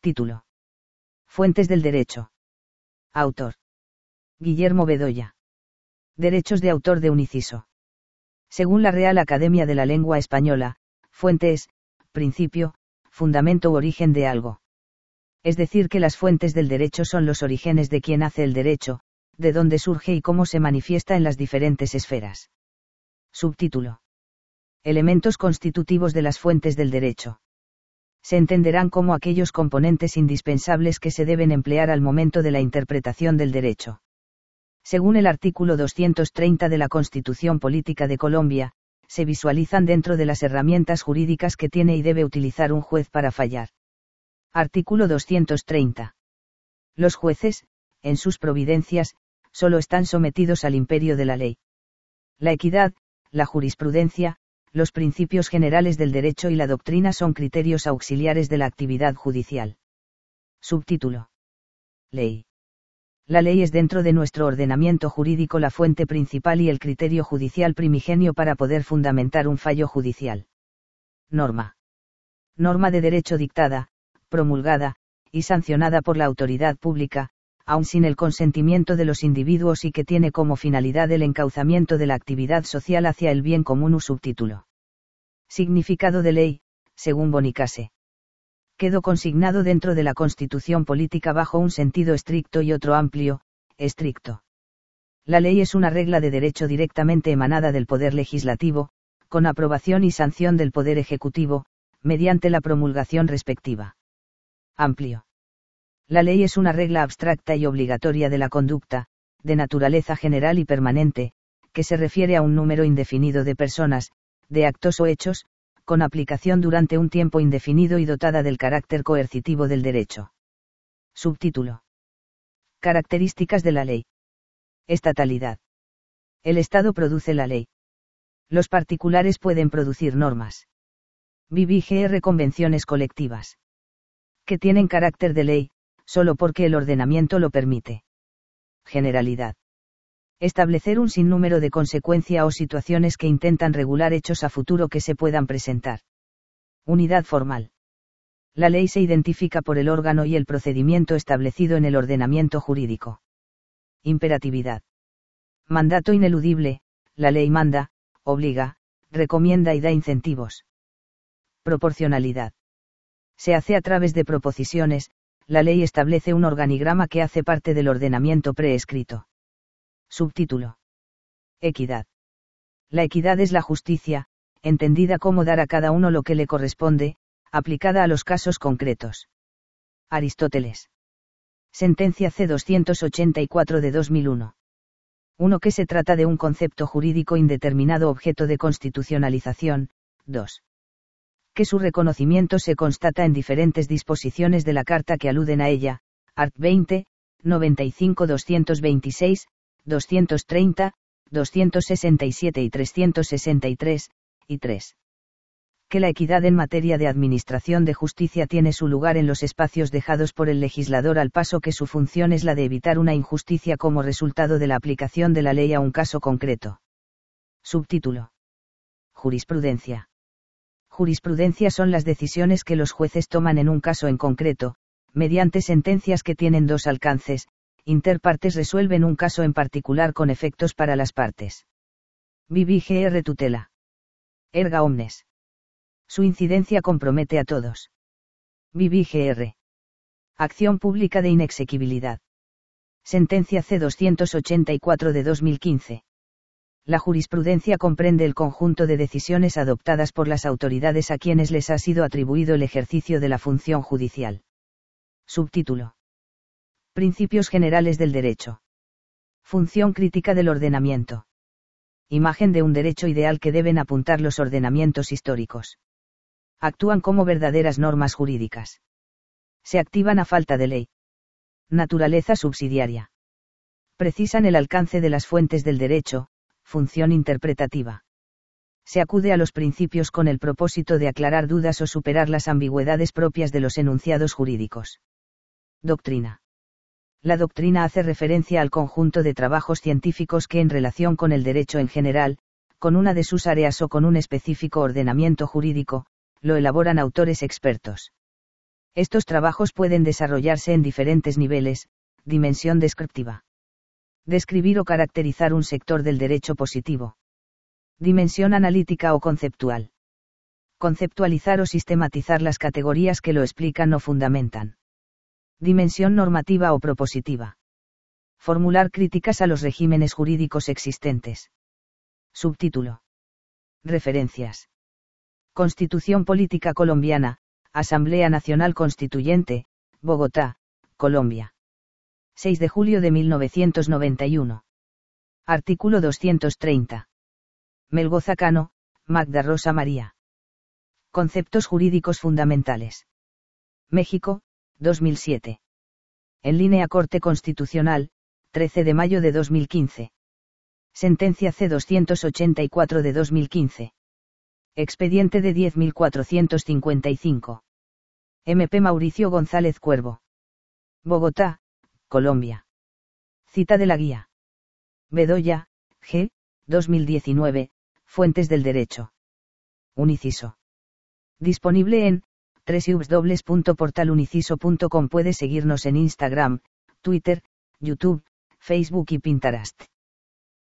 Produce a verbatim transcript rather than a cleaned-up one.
Título. Fuentes del derecho. Autor. Guillermo Bedoya. Derechos de autor de un inciso. Según la Real Academia de la Lengua Española, fuente es, principio, fundamento u origen de algo. Es decir, que las fuentes del derecho son los orígenes de quien hace el derecho, de dónde surge y cómo se manifiesta en las diferentes esferas. Subtítulo. Elementos constitutivos de las fuentes del derecho. Se entenderán como aquellos componentes indispensables que se deben emplear al momento de la interpretación del derecho. Según el artículo doscientos treinta de la Constitución Política de Colombia, se visualizan dentro de las herramientas jurídicas que tiene y debe utilizar un juez para fallar. Artículo doscientos treinta. Los jueces, en sus providencias, solo están sometidos al imperio de la ley. La equidad, la jurisprudencia, los principios generales del derecho y la doctrina son criterios auxiliares de la actividad judicial. Subtítulo. Ley. La ley es dentro de nuestro ordenamiento jurídico la fuente principal y el criterio judicial primigenio para poder fundamentar un fallo judicial. Norma. Norma de derecho dictada, promulgada, y sancionada por la autoridad pública, aun sin el consentimiento de los individuos y que tiene como finalidad el encauzamiento de la actividad social hacia el bien común. U subtítulo. Significado de ley, según Bonicase. Quedó consignado dentro de la Constitución política bajo un sentido estricto y otro amplio, estricto. La ley es una regla de derecho directamente emanada del Poder Legislativo, con aprobación y sanción del Poder Ejecutivo, mediante la promulgación respectiva. Amplio. La ley es una regla abstracta y obligatoria de la conducta, de naturaleza general y permanente, que se refiere a un número indefinido de personas, de actos o hechos, con aplicación durante un tiempo indefinido y dotada del carácter coercitivo del derecho. Subtítulo. Características de la ley. Estatalidad. El Estado produce la ley. Los particulares pueden producir normas. B B G R convenciones colectivas. Que tienen carácter de ley, solo porque el ordenamiento lo permite. Generalidad. Establecer un sinnúmero de consecuencias o situaciones que intentan regular hechos a futuro que se puedan presentar. Unidad formal. La ley se identifica por el órgano y el procedimiento establecido en el ordenamiento jurídico. Imperatividad. Mandato ineludible, la ley manda, obliga, recomienda y da incentivos. Proporcionalidad. Se hace a través de proposiciones, la ley establece un organigrama que hace parte del ordenamiento preescrito. Subtítulo. Equidad. La equidad es la justicia, entendida como dar a cada uno lo que le corresponde, aplicada a los casos concretos. Aristóteles. Sentencia C doscientos ochenta y cuatro de dos mil uno. uno Que se trata de un concepto jurídico indeterminado objeto de constitucionalización. dos. Que su reconocimiento se constata en diferentes disposiciones de la Carta que aluden a ella, art. veinte, noventa y cinco doscientos veintiséis, doscientos treinta, doscientos sesenta y siete y trescientos sesenta y tres, y tres. Que la equidad en materia de administración de justicia tiene su lugar en los espacios dejados por el legislador al paso que su función es la de evitar una injusticia como resultado de la aplicación de la ley a un caso concreto. Subtítulo. Jurisprudencia. Jurisprudencia son las decisiones que los jueces toman en un caso en concreto, mediante sentencias que tienen dos alcances. Interpartes resuelven un caso en particular con efectos para las partes. B B G R tutela. Erga omnes. Su incidencia compromete a todos. B B G R. Acción pública de inexequibilidad. Sentencia C doscientos ochenta y cuatro de dos mil quince. La jurisprudencia comprende el conjunto de decisiones adoptadas por las autoridades a quienes les ha sido atribuido el ejercicio de la función judicial. Subtítulo. Principios generales del derecho. Función crítica del ordenamiento. Imagen de un derecho ideal que deben apuntar los ordenamientos históricos. Actúan como verdaderas normas jurídicas. Se activan a falta de ley. Naturaleza subsidiaria. Precisan el alcance de las fuentes del derecho, función interpretativa. Se acude a los principios con el propósito de aclarar dudas o superar las ambigüedades propias de los enunciados jurídicos. Doctrina. La doctrina hace referencia al conjunto de trabajos científicos que en relación con el derecho en general, con una de sus áreas o con un específico ordenamiento jurídico, lo elaboran autores expertos. Estos trabajos pueden desarrollarse en diferentes niveles: dimensión descriptiva. Describir o caracterizar un sector del derecho positivo. Dimensión analítica o conceptual. Conceptualizar o sistematizar las categorías que lo explican o fundamentan. Dimensión normativa o propositiva. Formular críticas a los regímenes jurídicos existentes. Subtítulo. Referencias. Constitución Política Colombiana, Asamblea Nacional Constituyente, Bogotá, Colombia. seis de julio de mil novecientos noventa y uno. Artículo doscientos treinta. Melgoza Cano, Magda Rosa María. Conceptos jurídicos fundamentales. México, dos mil siete. En línea Corte Constitucional, trece de mayo de dos mil quince. Sentencia C doscientos ochenta y cuatro de dos mil quince. Expediente de diez mil cuatrocientos cincuenta y cinco. M P Mauricio González Cuervo. Bogotá, Colombia. Cita de la guía. Bedoya, G. dos mil diecinueve, Fuentes del Derecho. Uniciso. Disponible en doble u doble u doble u punto portal uniciso punto com. Puedes seguirnos en Instagram, Twitter, YouTube, Facebook y Pinterest.